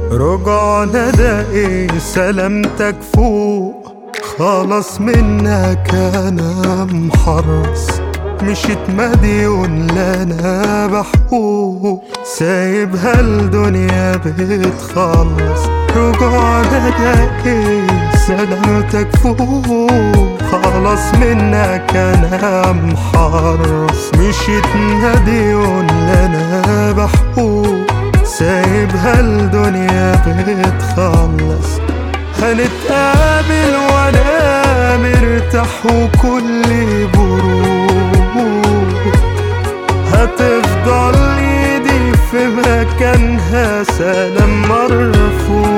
رجعنا ده ايه سلامتك فوق، خلاص منك انا محرص، مشيت مديون لنا بحقوق، سايبها الدنيا بتخلص. رجعنا ده ايه سلامتك فوق، خلاص منك انا محرص، مشيت مديون لنا بحقوق، سايبها الدنيا بتخلص. هنتقابل وانا مرتاح وكل برود، هتفضل ايدي في مكانها سلام مرفوض.